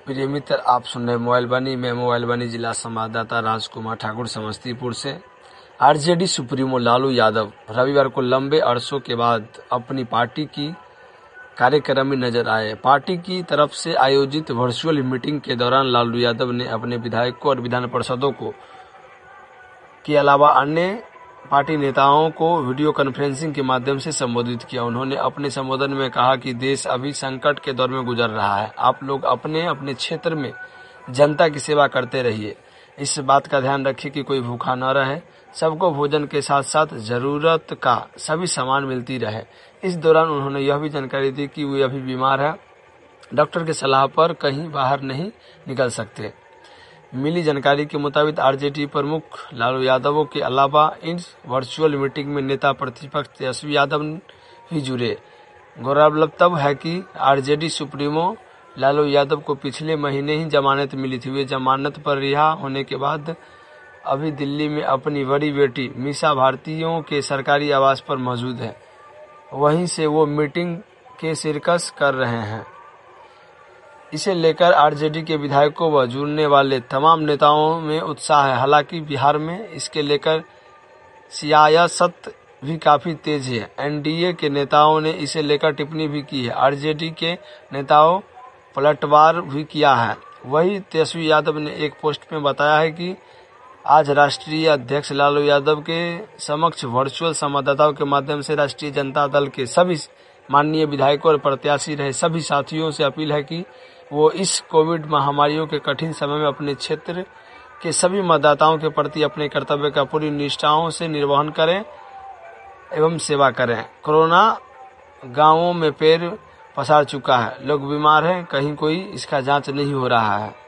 प्रिय मित्र, आप सुन रहे मोबाइल बनी में मोबाइल बनी जिला संवाददाता राजकुमार ठाकुर समस्तीपुर से। आरजेडी सुप्रीमो लालू यादव रविवार को लंबे अरसों के बाद अपनी पार्टी की कार्यक्रम में नजर आए। पार्टी की तरफ से आयोजित वर्चुअल मीटिंग के दौरान लालू यादव ने अपने विधायकों और विधान पार्षदों को के अलावा अन्य पार्टी नेताओं को वीडियो कॉन्फ्रेंसिंग के माध्यम से संबोधित किया। उन्होंने अपने संबोधन में कहा कि देश अभी संकट के दौर में गुजर रहा है। आप लोग अपने अपने क्षेत्र में जनता की सेवा करते रहिए। इस बात का ध्यान रखिए कि कोई भूखा न रहे, सबको भोजन के साथ साथ जरूरत का सभी सामान मिलती रहे। इस दौरान उन्होंने यह भी जानकारी दी कि वे अभी बीमार है, डॉक्टर की सलाह पर कहीं बाहर नहीं निकल सकते। मिली जानकारी के मुताबिक आरजेडी प्रमुख लालू यादव के अलावा इस वर्चुअल मीटिंग में नेता प्रतिपक्ष तेजस्वी यादव भी जुड़े। गौरतलब है कि आरजेडी सुप्रीमो लालू यादव को पिछले महीने ही जमानत मिली थी। वे जमानत पर रिहा होने के बाद अभी दिल्ली में अपनी बड़ी बेटी मीसा भारतीयों के सरकारी आवास पर मौजूद है। वहीं से वो मीटिंग के शिरकत कर रहे हैं। इसे लेकर आरजेडी के विधायकों व जुड़ने वाले तमाम नेताओं में उत्साह है। हालांकि बिहार में इसके लेकर सियासत भी काफी तेज है। एनडीए के नेताओं ने इसे लेकर टिप्पणी भी की है। आरजेडी के नेताओं पलटवार भी किया है। वही तेजस्वी यादव ने एक पोस्ट में बताया है कि आज राष्ट्रीय अध्यक्ष लालू यादव के समक्ष वर्चुअल संवाददाताओं के माध्यम से राष्ट्रीय जनता दल के सभी माननीय विधायकों और प्रत्याशी रहे सभी साथियों से अपील है कि वो इस कोविड महामारियों के कठिन समय में अपने क्षेत्र के सभी मतदाताओं के प्रति अपने कर्तव्य का पूरी निष्ठाओं से निर्वहन करें एवं सेवा करें। कोरोना गांवों में पैर पसार चुका है, लोग बीमार हैं, कहीं कोई इसका जांच नहीं हो रहा है।